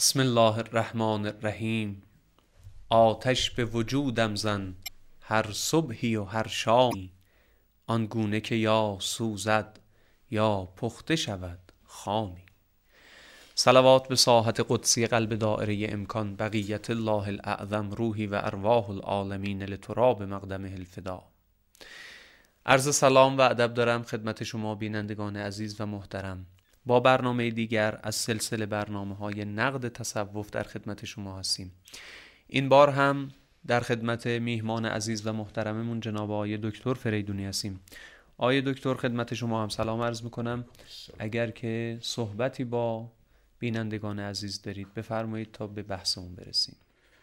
بسم الله الرحمن الرحیم. آتش به وجودم زن هر صبحی و هر شامی، آنگونه که یا سوزد یا پخته شود خامی. صلوات به ساحت قدسی قلب دائره امکان، بقیت الله الاعظم روحی و ارواح العالمین لتراب مقدمه الفدا. عرض سلام و ادب دارم خدمت شما بینندگان عزیز و محترم. با برنامه دیگر از سلسله برنامه‌های نقد تصوف در خدمت شما هستیم. این بار هم در خدمت میهمان عزیز و محترممون جناب آقای دکتر فریدونی هستیم. آقای دکتر خدمت شما هم سلام عرض میکنم. اگر که صحبتی با بینندگان عزیز دارید بفرمایید تا به بحثمون برسیم.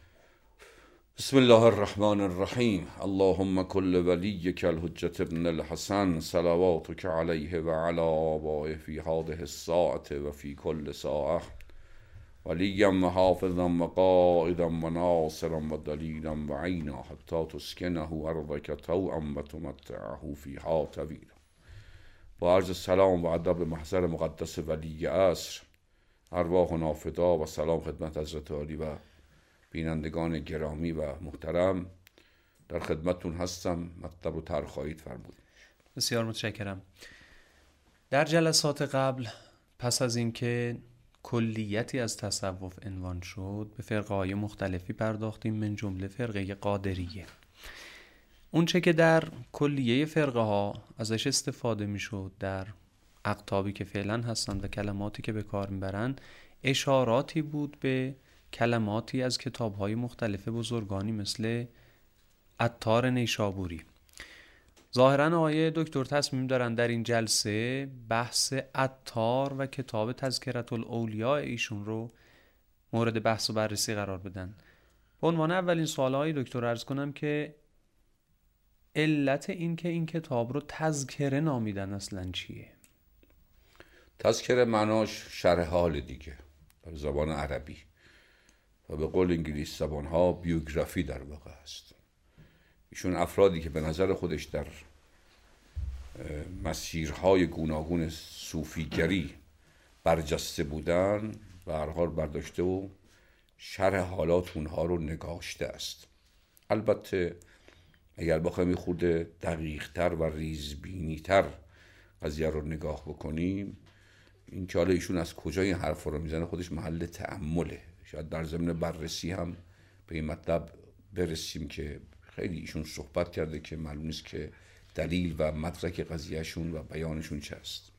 بسم الله الرحمن الرحیم. اللهم کل ولیک الحجة ابن الحسن صلواتک علیه و علی آبائه فی هذه الساعة و فی کل ساعة، ولیا و حافظا و قائدا و ناصرا و دلیلا و عینا، حتی تسکنه ارضک طوعا و تمتعه فیها طویلا. با عرض سلام و ادب محضر مقدس ولی عصر، ارواح نافدا و سلام خدمت حضرت عالی و بینندگان گرامی و محترم، در خدمتتون هستم. مطلب و طرح خواهید فرمود. بسیار متشکرم. در جلسات قبل پس از اینکه کلیتی از تصوف عنوان شد به فرقه‌های مختلفی پرداختیم، من جمله فرقه قادریه. اون چه که در کلیه فرقه ها ازش استفاده میشد در اقطابی که فعلا هستند و کلماتی که به کار میبرن، اشاراتی بود به کلماتی از کتاب‌های مختلف بزرگانی مثل عطار نیشابوری. ظاهراً آقای دکتر تصمیم دارن در این جلسه بحث عطار و کتاب تذکرة الاولیاء ایشون رو مورد بحث و بررسی قرار بدن. به عنوان اولین سوال آقای دکتر عرض کنم که علت این که این کتاب رو تذکره نامیدن اصلاً چیه؟ تذکره معناش شرح حال دیگه در زبان عربی و به قول انگلیس زبانها بیوگرافی در واقع است. ایشون افرادی که به نظر خودش در مسیرهای گوناگون صوفیگری برجسته بودن به هر حال برداشته و شرح حالات اونها رو نگاشته است. البته اگر بخوایم خورده دقیق‌تر و ریزبینی‌تر قضیه رو نگاه بکنیم، این که حالا ایشون از کجا این حرف رو میزنه خودش محل تأمله. شاید در ضمن بررسی هم به این مطلب برسیم که خیلی ایشون صحبت کرده که معلوم نیست که دلیل و مدرک قضیهشون و بیانشون چه است.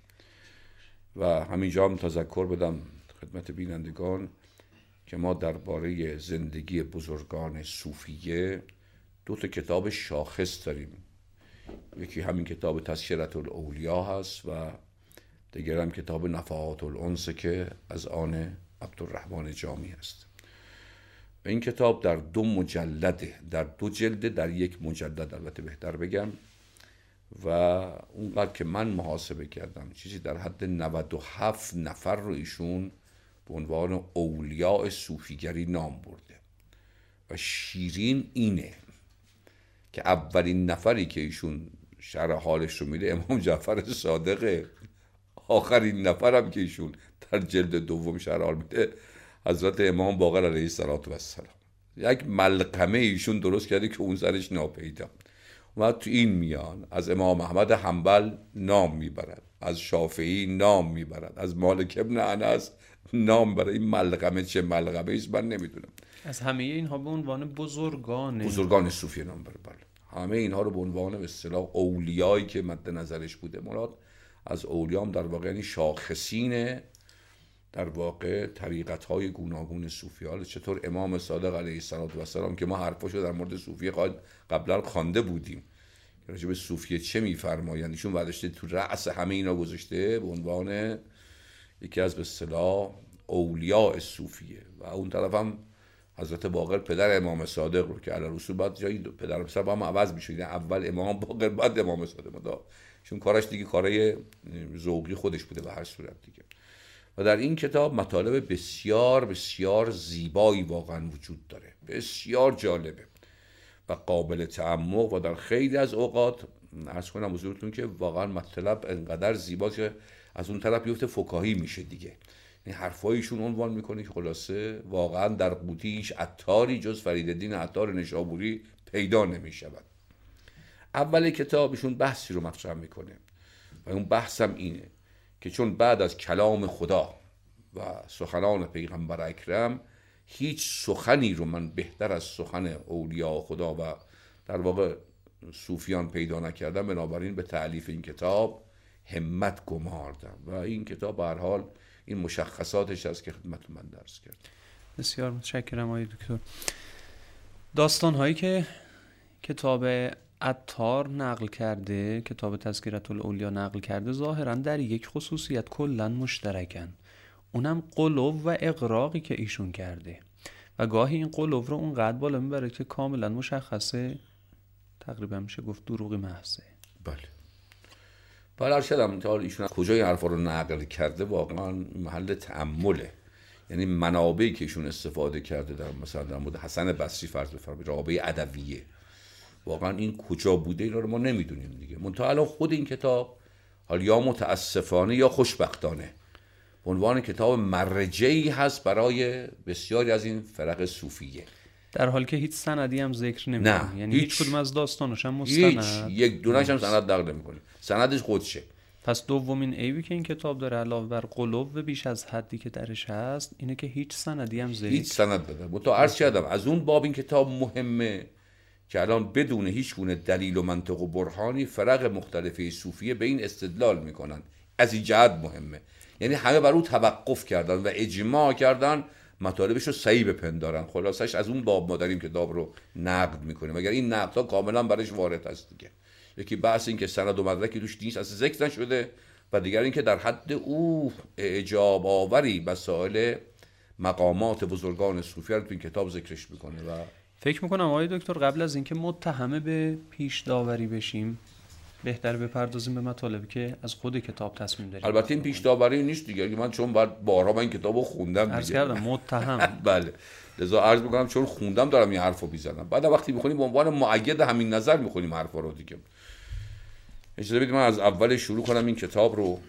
و همینجا هم تذکر بدم خدمت بینندگان که ما درباره زندگی بزرگان صوفیه دو تا کتاب شاخص داریم. یکی همین کتاب تذکرة الاولیاء هست و دیگر هم کتاب نفحات الانس که از آن عبدالرحمن جامی است. و این کتاب در دو مجلده، در دو جلده، در یک مجلد البته بهتر بگم، و اونقدر که من محاسبه کردم چیزی در حد 97 نفر رو ایشون به عنوان اولیاء صوفیگری نام برده. و شیرین اینه که اولین نفری که ایشون شرح حالش رو میده امام جعفر صادقه. آخرین نفرم که ایشون در جلد دوم شرح حال میده حضرت امام باقر علیه السلام. یک ملقمه ایشون درست کرده که اون سرش ناپیدا. و تو این میان از امام احمد حنبل نام میبرد، از شافعی نام میبرد، از مالک ابن انس نام میبرد. این ملقمه چه ملقمه ایست من نمیدونم. از همه اینها به عنوان بزرگان صوفی نام برد. بله، همه اینها رو به عنوان به اصطلاح اولیایی که مد نظرش بوده. مراد از اولیام در واقع یعنی شاخصین در واقع طریقت‌های گوناگون صوفی. حالا چطور امام صادق علیه السلام که ما حرفاشو در مورد صوفی قبلا خوانده بودیم که راجع به صوفی چه می‌فرمایند، ایشون برداشته تو رأس همه اینا گذاشته به عنوان یکی از به اصطلاح اولیاء صوفیه. و اون طرف هم حضرت باقر پدر امام صادق رو که علی رسول بعد جایی پدر پسر با هم عوض می‌شد، اول امام باقر بعد امام صادق. چون کارش دیگه کارای ذوقی خودش بوده به هر صورت دیگه. و در این کتاب مطالب بسیار بسیار زیبایی واقعا وجود داره، بسیار جالبه و قابل تعمق و در خیلی از اوقات عرض کنم حضورتون که واقعا مطلب انقدر زیباست که از اون طرف بیفته فکاهی میشه دیگه. این حرفایشون عنوان میکنه که خلاصه واقعا در قوطی هیچ عطاری جز فریدالدین عطار نیشابوری پیدا نمیشود. اول کتابشون بحثی رو مطرح میکنه و اون بحثم اینه که چون بعد از کلام خدا و سخنان پیغمبر اکرم هیچ سخنی رو من بهتر از سخن اولیاء خدا و در واقع صوفیان پیدا نکردم، بنابراین به تألیف این کتاب همت گماردم و این کتاب به هر حال این مشخصاتش است که خدمت من درس کرد. بسیار متشکرم آقای دکتر. داستان‌هایی که کتاب عطار نقل کرده، کتاب تذکرة الاولیا نقل کرده، ظاهراً در یک خصوصیت کلاً مشترکن، اونم قلوب و اغراقی که ایشون کرده و گاهی این قلوب رو اونقدر بالا میبره که کاملاً مشخصه، تقریبا میشه گفت دروغی محضه. بله ارشدم تا ایشون کجای حرفا رو نقل کرده واقعا محل تأمله. یعنی منابعی که ایشون استفاده کرده در مثلا در مورد حسن بصری فرض بفرمایید، رابعه ادویه، واقعا این کجا بوده اینا رو ما نمیدونیم دیگه. منتها الان خود این کتاب حالا یا متاسفانه یا خوشبختانه به عنوان کتاب مرجعی هست برای بسیاری از این فرق صوفیه، در حالی که هیچ سندی هم ذکر نمی‌کنه. یعنی هیچ کدوم از داستانش هم مستند، هیچ یک دونه‌ش هم سند نقل نمی‌کنه، سندش خودشه. پس دومین عیبی که این کتاب داره علاوه بر قلوب بیش از حدی که درش هست اینه که هیچ سندی هم ذکر، هیچ سند بده. متأ عرض کردم از اون باب این کتاب مهمه که الان بدون هیچ گونه دلیل و منطق و برهانی فرق مختلفه صوفیه به این استدلال میکنن. از این جهت مهمه، یعنی همه بر او توقف کردن و اجماع کردن مطالبش رو صحیح بپندارن. خلاصش از اون باب ما داریم کتاب رو نقد میکنیم، مگر این نقدها کاملا برش وارد هست دیگه. یکی بحث این که سند و مدرکی توش نیست اصلا ذکر نشده و دیگر این که در حد او اعجاب آوری مسائل مقامات بزرگان صوفیه رو تو این کتاب ذکرش میکنه. و فکر میکنم آقای دکتر قبل از اینکه متهم به پیش داوری بشیم بهتر بپردازیم به مطالبی که از خود کتاب تصمیم داریم. البته این پیش داوری نیست دیگه، من چون بارها من این کتابو خوندم دیگه. عرض کردم متهم. بله لذا عرض میکنم چون خوندم دارم این حرفو میزنم. بعد وقتی میخونیم به عنوان مؤید همین نظر میخونیم حرفا رو دیگه. اجازه بدید من از اول شروع کنم این کتاب رو.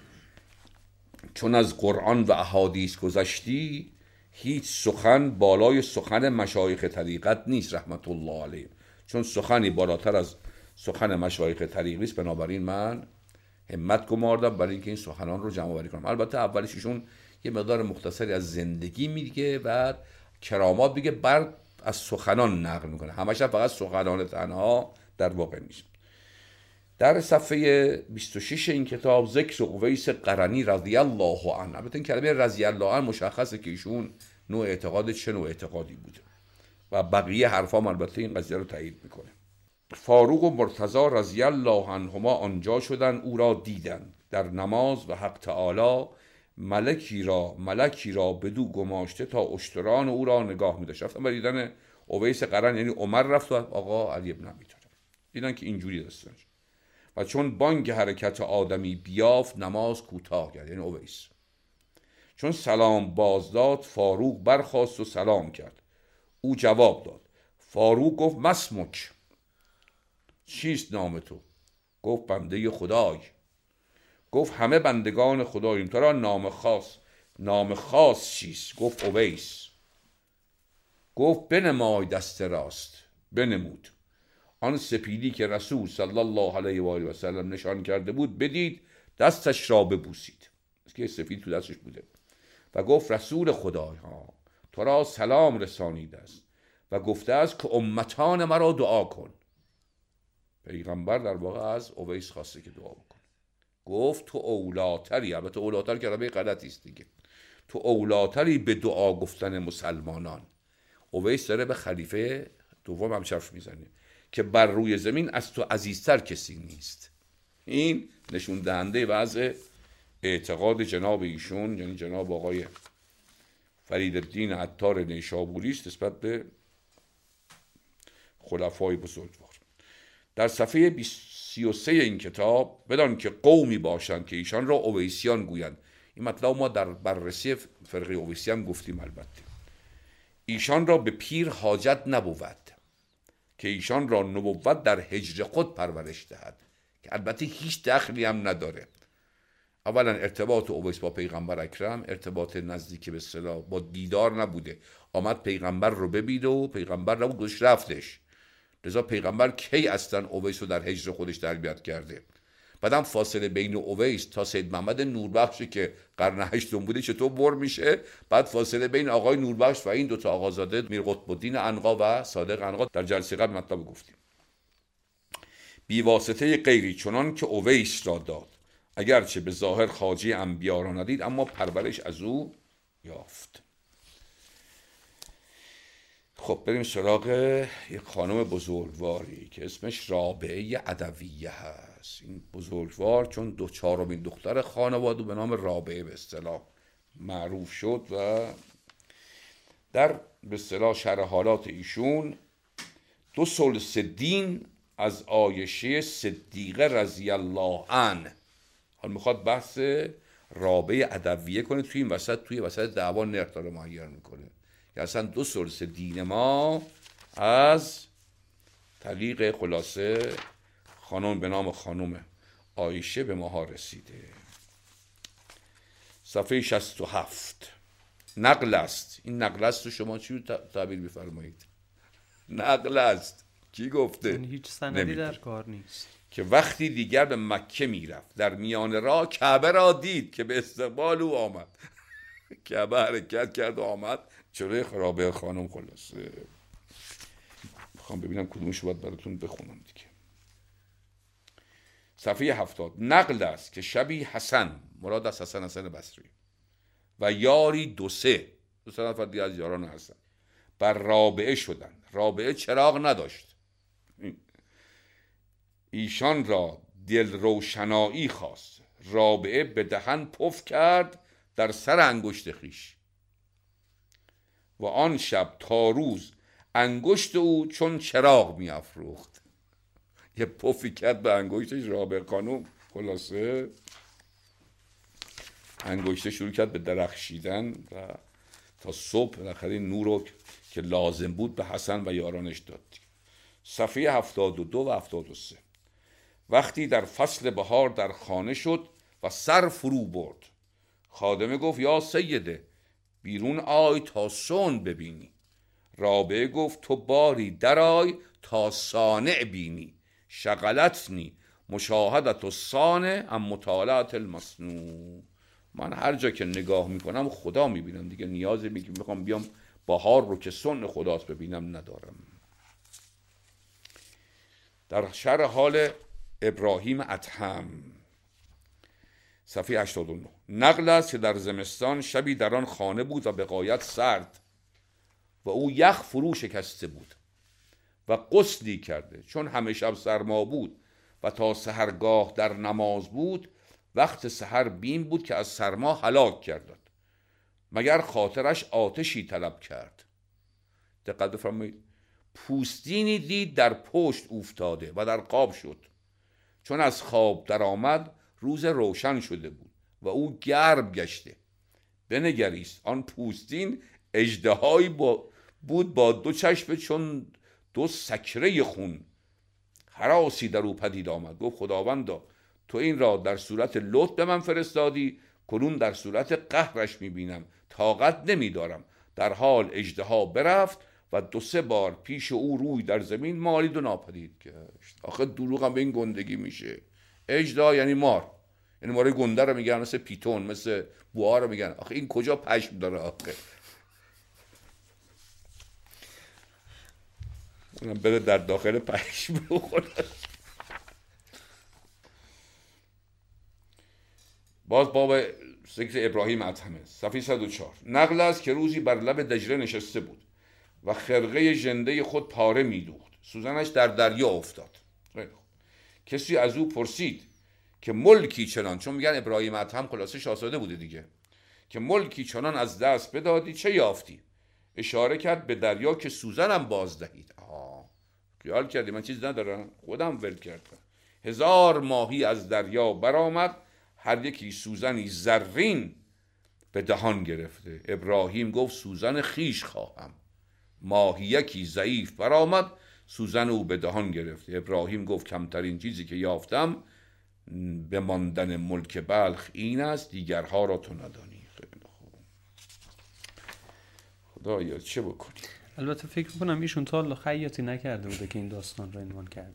چون از قرآن و احادیث گذشتی هیچ سخن بالای سخن مشایخ طریقت نیست رحمت الله علیه. چون سخنی بالاتر از سخن مشایخ طریقت نیست، بنابراین من همت گماردم برای اینکه این سخنان رو جمع آوری کنم. البته اولش ایشون یه مقدار مختصری از زندگی میگه، بعد کرامات میگه، بعد از سخنان نقل میکنه. همش فقط سخنان تنها در واقع نیست. در صفحه 26 این کتاب ذکر اویس قرنی رضی الله عنه. البته این کلمه رضی الله عنه مشخصه که ایشون نوع اعتقاد چه نوع اعتقادی بوده و بقیه حرفام البته این قضیه رو تایید میکنه. فاروق و مرتضی رضی الله عنهما آنجا شدن، او را دیدند در نماز و حق تعالی ملکی را بدو گماشته تا اشتران او را نگاه می‌داشت. رفتن برای دیدن اویس قرن، یعنی عمر رفت و آقا علی بن ابی طالب، دیدن که اینجوری داستانش. و چون بانگ حرکت آدمی بیافت نماز کوتاه کرد، یعنی اویس. چون سلام باز داد فاروق برخاست و سلام کرد. او جواب داد. فاروق گفت مسمک، چیست نام تو؟ گفت بنده خدای. گفت همه بندگان خداییم، تو را نام خاص چیست؟ گفت اویس. گفت بنمای دست راست. بنمود. آن سپیدی که رسول صلی الله علیه و آله و سلم نشان کرده بود بدید، دستش را ببوسید که سفید تو دستش بوده و گفت رسول خدای ها تو را سلام رسانیده است و گفته است که امتان مرا دعا کن. پیغمبر در واقع از اویس خواسته که دعا بکن. گفت تو اولاتری، البته اولاتر کلمه غلطی است دیگه، تو اولاتری به دعا گفتن مسلمانان. اویس داره به خلیفه دوم هم شرف میزنه که بر روی زمین از تو عزیزتر کسی نیست. این نشون دهنده وضع اعتقاد جناب ایشون، یعنی جناب آقای فریدالدین عطار نیشابوری است نسبت به خلفای بزرگوار. در صفحه 33 این کتاب بدان که قومی باشند که ایشان را اویسیان گویند. این مطلب ما در بررسی فرقه اویسیان گفتیم. البته ایشان را به پیر حاجت نبود که ایشان را نبوت در هجر خود پرورش دهد، که البته هیچ دخلی هم نداره. اولا ارتباط اویس با پیغمبر اکرم ارتباط نزدیک به اصطلاح با دیدار نبوده، آمد پیغمبر رو ببینه و پیغمبر نبود گوش رفتش، لذا پیغمبر کی اصلا اویس رو در هجر خودش تربیت کرده. بعدم فاصله بین اویس تا سید محمد نوربخشی که قرن هشتم بوده چطور بر میشه؟ بعد فاصله بین آقای نوربخش و این دوتا آقازاده میر قطب الدین عنقا و صادق عنقا در جلسه قبل مطلب گفتیم. بی واسطه غیری چنان که اویس را داد، اگرچه به ظاهر خواجه انبیا را ندید اما پرورش از او یافت. خب بریم سراغ یک خانم بزرگواری که اسمش رابعه عدویه هست. این بزرگوار چون چهارمین دختر خانواده به نام رابعه به اصطلاح معروف شد و در به اصطلاح شرح حالات ایشون 2 ثلث دین از عایشه صدیقه رضی الله عنها. حال میخواد بحث رابعه عدویه کنه، توی این وسط دعوا نرخ داره مهیا میکنه که اصلا 2 ثلث دین ما از طریق خلاصه خانم به نام خانم عایشه به ماها رسیده. صفحه 67 نقل است. این نقل است رو شما چی رو تعبیر بفرمایید؟ نقل است. کی گفته؟ این هیچ سندی در کار نیست. که وقتی دیگر به مکه میرفت در میان راه کعبه را دید که به استقبال او آمد. کعبه حرکت کرد و آمد جلوی رابعه خانم. خلاصه میخوام ببینم کدومش باید براتون بخونم دیگه. صفحه 70 نقل است که شبی حسن، مراد از حسن بصری، و یاری 2 نفر دیگه از یاران حسن بر رابعه شدند. رابعه چراغ نداشت، ایشان را دل روشنایی خواست. رابعه به دهن پف کرد در سر انگشت خیش و آن شب تا روز انگشت او چون چراغ می افروخت. یه پفی کرد به انگشتش رابعه خانم، خلاصه انگشت شروع کرد به درخشیدن و تا صبح بالاخره نور رو که لازم بود به حسن و یارانش داد. صفحه 72 و 73 وقتی در فصل بهار در خانه شد و سر فرو برد، خادمه گفت یا سیده بیرون آی تا صنع ببینی. رابعه گفت تو باری در آی تا صانع بینی. شغلتنی مشاهدت الصانع ام مطالعت المصنوع. من هر جا که نگاه میکنم خدا میبینم دیگه، نیازی میخوام بیام بهار رو که صنع خداست ببینم ندارم. در شرح حال ابراهیم ادهم صفحه 89 نقل است که در زمستان شبی در آن خانه بود و به غایت سرد و او یخ فرو شکسته بود و غسلی کرده. چون همه شب سرما بود و تا سحرگاه در نماز بود، وقت سحر بیم بود که از سرما هلاک کردند مگر خاطرش آتشی طلب کرد. دقت بفرمایید. پوستینی دید در پشت افتاده و در خواب شد. چون از خواب در آمد روز روشن شده بود و او گرم گشته. بنگریست آن پوستین اژدهایی بود با 2 چشم چون 2 سکره خون. هراسی در او پدید آمد. گفت خداوندا تو این را در صورت لطف به من فرستادی، کنون در صورت قهرش میبینم، طاقت نمیدارم. در حال اژدها برفت و 2-3 بار پیش او روی در زمین مالید و ناپدید گشت. آخه دروغ هم به این گندگی میشه. اژدها یعنی مار، یعنی مار گنده رو میگن، مثل پیتون مثل بوها رو میگن. آخه این کجا پشم داره آخه؟ اونم بره در داخل پشم بخوره. باز باب ذکر ابراهیم ادهم صفحه 104 نقل است که روزی بر لب دجله نشسته بود و خرقه ژنده خود پاره میدوخت. سوزنش در دریا افتاد. کسی از او پرسید که ملکی چنان، چون میگن ابراهیم ادهم خلاصه شاهزاده بوده دیگه، که ملکی چنان از دست بدادی چه یافتی؟ اشاره کرد به دریا که سوزنم باز دهید. خیال کردی من چیز ندارم، خودم ول کردم. 1000 ماهی از دریا برآمد، هر یکی سوزنی زرین به دهان گرفته. ابراهیم گفت سوزن خیش خواهم. ماهی یکی ضعیف برآمد، سوزن او به دهان گرفته. ابراهیم گفت کمترین چیزی که یافتم به ماندن ملک بلخ این است، دیگرها را تو ندانی. خیلی خوب. خدایا چه بکنی؟ البته فکر میکنم ایشون تا حالا خیاطی نکرده بوده که این داستان رو عنوان کرده.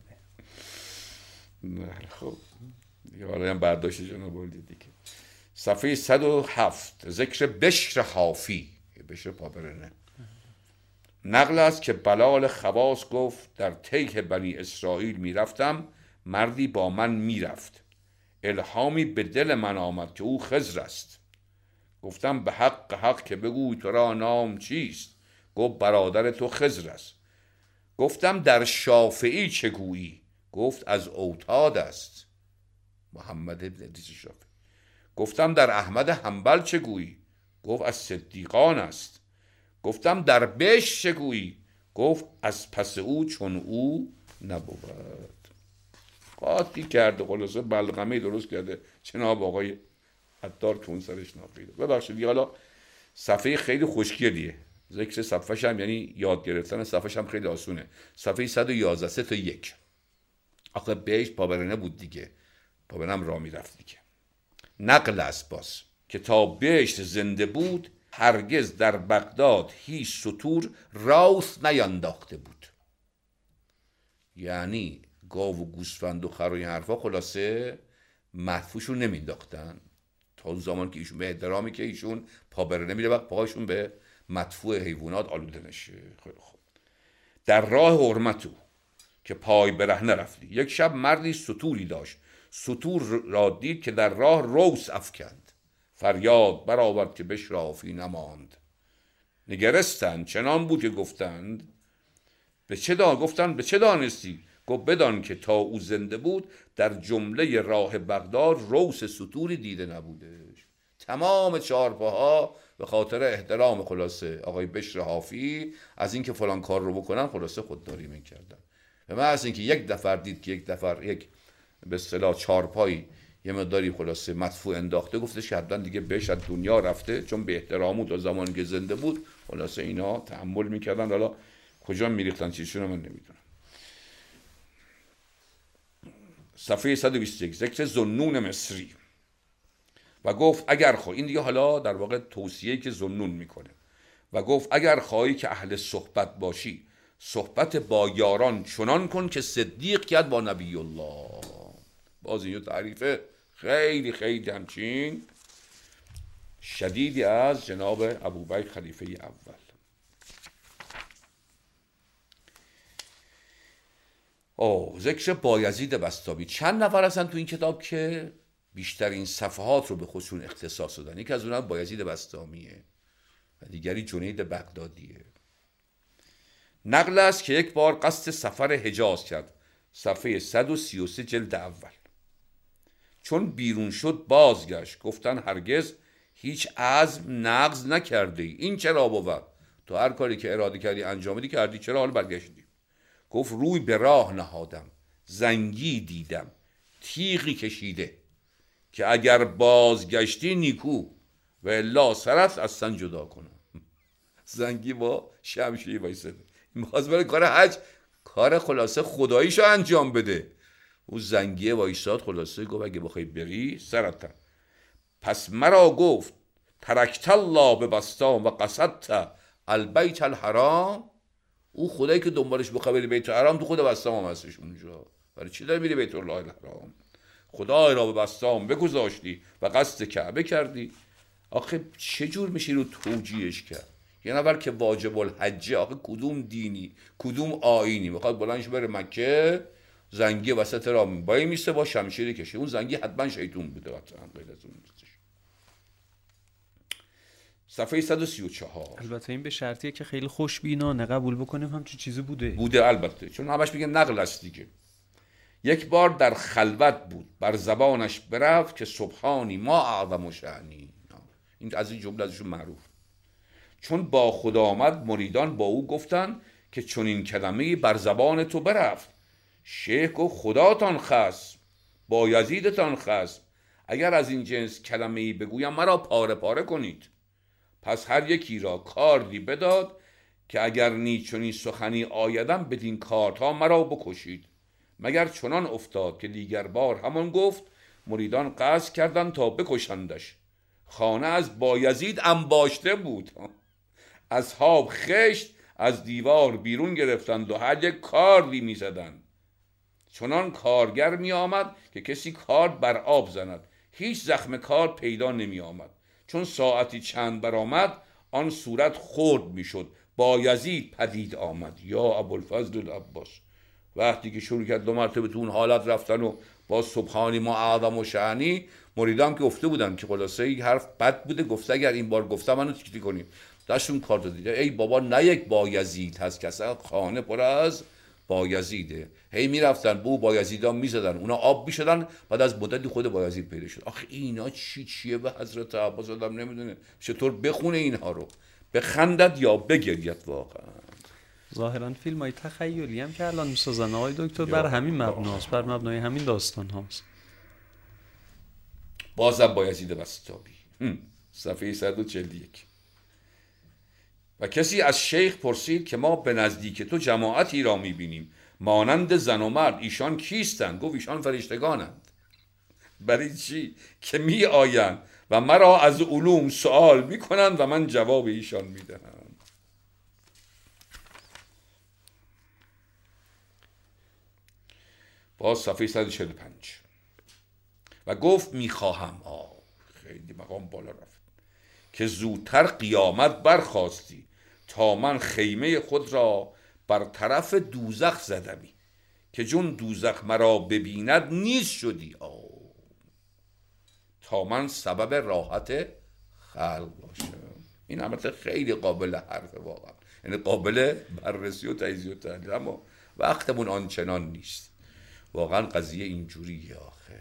خب دیگه حالا هم برداشت جناب عالی دیگه. صفحه 107 ذکر بشر حافی، بشر پابرنه. نقل است که بلال خواص گفت در تیه بنی اسرائیل میرفتم، مردی با من میرفت، الهامی به دل من آمد که او خضر است. گفتم به حق که بگوی تو را نام چیست؟ گفت برادر تو خضر است. گفتم در شافعی چه گویی؟ گفت از اوتاد است، محمد ابن ادریس شافعی. گفتم در احمد حنبل چه گویی؟ گفت از صدیقان است. گفتم در بشر چه گویی؟ گفت از پس او چون او نبود. قاطی کرده، خلاصه بلغمه درست کرده جناب آقای عطار که اون سرش ناقیده. ببخشید حالا صفحه خیلی خوشگلیه، ذکر صفحه‌ش هم یعنی یاد گرفتن صفحه‌ش هم خیلی آسونه. صفحه 111 3 تا 1. آخه بهش پابرنه بود دیگه، پابرنه هم راه میرفت دیگه. نقل است باز که تا بهشت زنده بود، هرگز در بغداد هیچ ستور راوس نینداخته بود. یعنی گاو و گوسفند و خر و این حرفا خلاصه مدفوعشون نمینداختن تا زمان که ایشون به احترامی که ایشون پابرنه میره وقت پاهاشون به مدفوع حیوانات آلوده نشه. خیلی خوب. در راه حرمت او که پای برهنه رفتی، یک شب مردی ستوری داشت، ستور را دید که در راه روس افکند، فریاد برآورد که بشر حافی نماند. نگرستند، چنان بود که گفتند گفتند به چه دانستی؟ گفت بدان که تا او زنده بود در جمله راه بغداد روس ستوری دیده نبودش. تمام چهارپاها به خاطر احترام خلاصه آقای بشر حافی از اینکه فلان کار رو بکنن خلاصه خودداری میکردن. به محض اینکه یک دفعه دید که یک به اصطلاح چهارپایی یه مقداری خلاصه مدفوع انداخته، گفتش که حتما دیگه بهش از دنیا رفته، چون به احترام او تا زمانی که زنده بود خلاصه اینا تحمل میکردن. حالا کجا میریختن چیزشون من نمیدونم. صفحه 121 ذکر ذوالنون مصری و گفت اگر این دیگه حالا در واقع توصیه‌ای که ذوالنون میکنه و گفت اگر خواهی که اهل صحبت باشی، صحبت با یاران چنان کن که صدیق کرد با نبی الله. باز این تعریف خیلی خیلی همچین شدیدی از جناب ابوبکر خلیفه اول. ذکر بایزید بسطامی. چند نفر هستن تو این کتاب که بیشترین صفحات رو به خودشون اختصاص دادن. یکی از اونها بایزید بسطامیه و دیگری جنید بغدادیه. نقل است که یک بار قصد سفر حجاز کرد، صفحه 133 جلد اول. چون بیرون شد بازگشت، گفتن هرگز هیچ عزم نقض نکرده ای، این چرا بود؟ تو هر کاری که اراده کردی انجام کردی، چرا حال برگشتی؟ گفت روی به راه نهادم، زنگی دیدم، تیغی کشیده که اگر بازگشتی نیکو و الا سرت از سن جدا کنم. زنگی با شمشیر وایساده، میخواست برای کار حج، کار خلاصه خداییشو انجام بده. اون زنگیه وایساد، خلاصه گفت اگه بخوای بری سرت. پس مرا گفت ترکت الله به بسطام و قصدت البیت الحرام. او خدایی که دنبالش بخوای بیت الحرام، تو خود بسطام هم هستش اونجا، برای چی داری میری بیت الله الحرام؟ خدای را به بسطام بگذاشتی و قصد کعبه کردی. آخه چجور میشه رو توجیهش کرد؟ یه نفر که واجب الحجه، آخه کدوم دینی کدوم آیینی میخواد بلندش بره مکه، زنگی وسط را بایی میسته با شمشیری کشه؟ اون زنگی حتما شیطون بوده، حتما غیر از اون نیستش. صفحه 134. البته این به شرطیه که خیلی خوشبینانه قبول بکنیم همچین چیزی بوده البته، چون همش میگه نقل است دیگه. یک بار در خلوت بود، بر زبانش برفت که سبحانی ما اعظم شأنی. این از این جمله ازشون معروف. چون با خدا آمد، مریدان با او گفتن که چون این کلمه بر زبان تو برفت. شیخ گفت خداتان خصم، بایزیدتان خصم، اگر از این جنس کلمه‌ای بگویم مرا پاره پاره کنید. پس هر یکی را کاردی بداد که اگر نیز چنین سخنی آیدم بدین کارها مرا بکشید. مگر چنان افتاد که دیگر بار همان گفت مریدان قصد کردند تا بکشندش. خانه از بایزید انباشته بود. اصحاب خشت از دیوار بیرون گرفتند و هر یک کاردی می زدند. چنان کارگر می آمد که کسی کارد بر آب زند. هیچ زخم کار پیدا نمی آمد. چون ساعتی چند برآمد آن صورت خرد می شد. بایزید پدید آمد. یا ابوالفضل العباس. وقتی که شروع کرد 2 مرتبه تو اون حالت رفتن و با سبحانی ما اعظم و شأنی، مریدان که گفته بودن که خلاصه یک حرف بد بوده، گفته اگر این بار گفتم منو چیکار کنیم، داشتون کارت دیده ای بابا نه یک بایزید هست که اصلا خانه پر از بایزیده. هی میرفتن بو بایزیدا میزدن، اونا آب میشدن، بعد از مدتی خود بایزید پیدا شد. آخه اینا چیه به حضرت عباس آدم نمیدونه چطور بخونه اینها رو، بخندد یا بگرید. واقعا ظاهرا فیلم های تخیلی هم که الان میسازن آقای دکتر بر همین مبناست، بر مبنای همین داستان هاست. بازم بایزید بسطامی، صفحه 141. و کسی از شیخ پرسید که ما به نزدیک تو جماعتی را میبینیم مانند زن و مرد، ایشان کیستند؟ گفت ایشان فرشتگانند. برای چی؟ که می آیند و مرا از علوم سوال میکنند و من جواب ایشان میدهم. باز صفحه 145. و گفت میخواهم، خیلی مقام بالا رفت، که زودتر قیامت برخاستی تا من خیمه خود را بر طرف دوزخ زدمی، که چون دوزخ مرا ببیند نیست شدی، تا من سبب راحت خلق باشم. این البته خیلی قابل حرفه واقعا، یعنی قابل بررسی و تجزیه و تحلیل، اما وقتمون آنچنان نیست. واقعا قضیه اینجوریه. آخه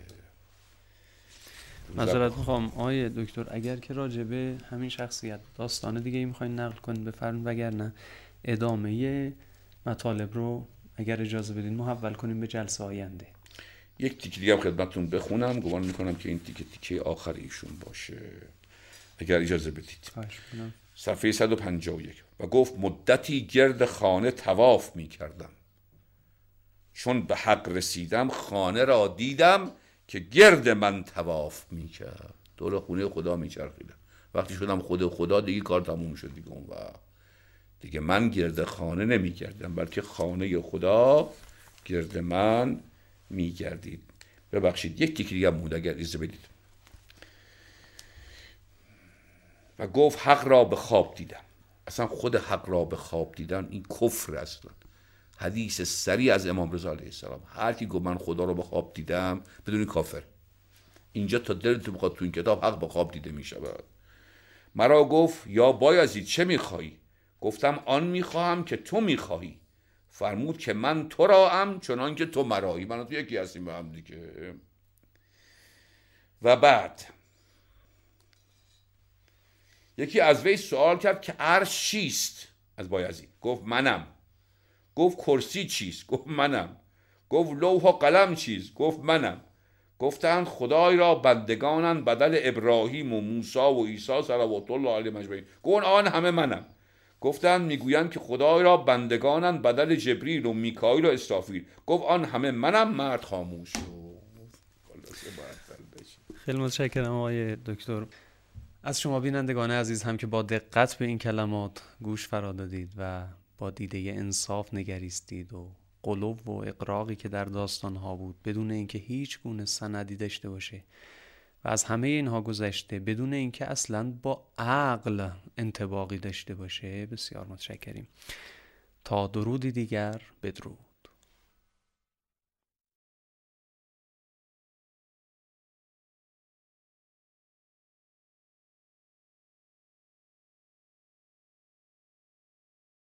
معذرت میخوام آقای دکتر، اگر که راجبه همین شخصیت داستان دیگه ای میخواین نقل کنین بفرمایید، وگرنه ادامه مطالب رو اگر اجازه بدین محول کنیم به جلسه آینده. یک تیکه دیگه هم خدمتتون بخونم، گمان میکنم که این تیکه آخر ایشون باشه اگر اجازه بدید. صفحه 151. و گفت مدتی گرد خانه طواف میکردم، چون به حق رسیدم خانه را دیدم که گرد من طواف میکرد. دور خونه خدا میچرخیدم. وقتی شدم خود خدا دیگه کار تموم شد دیگه. اون وقت دیگه من گرد خانه نمیگردم، بلکه خانه خدا گرد من میگردید. ببخشید یک تیکه دیگه مونده اگر اجازه بدید. و گفت حق را به خواب دیدم. اصلا خود حق را به خواب دیدن این کفر اصلا. حدیث سریع از امام رضا علیه السلام، هر کی گفت من خدا رو به خواب دیدم بدون کافر. اینجا تا دلت بخواد تو این کتاب حق به خواب دیده می شود. مرا گفت یا بایزید چه میخواهی؟ گفتم آن میخواهم که تو میخواهی. فرمود که من تو را ام چنان که تو مرایی. من تو یکی هستیم به هم دیگه. و بعد یکی از وی سوال کرد که عرش چیست؟ از بایزید گفت منم. گفت کرسی چیست؟ گفت منم. گفت لوح و قلم چیست؟ گفت منم. گفتند خدای را بندگانند بدل ابراهیم و موسی و عیسی صلوات الله علیهم اجمعین. گفت آن همه منم. گفتند میگویند که خدای را بندگانند بدل جبریل و میکائیل و اسرافیل. گفت آن همه منم. مرد خاموش شد. خیلی متشکرم آقای دکتر. از شما بینندگان عزیز هم که با دقت به این کلمات گوش فرا دادید و با دیده انصاف نگریستید و قلوب و اقراقی که در داستانها بود بدون اینکه هیچ گونه سندی داشته باشه و از همه اینها گذشته بدون اینکه اصلاً با عقل انطباقی داشته باشه، بسیار متشکریم. تا درودی دیگر، بدرود.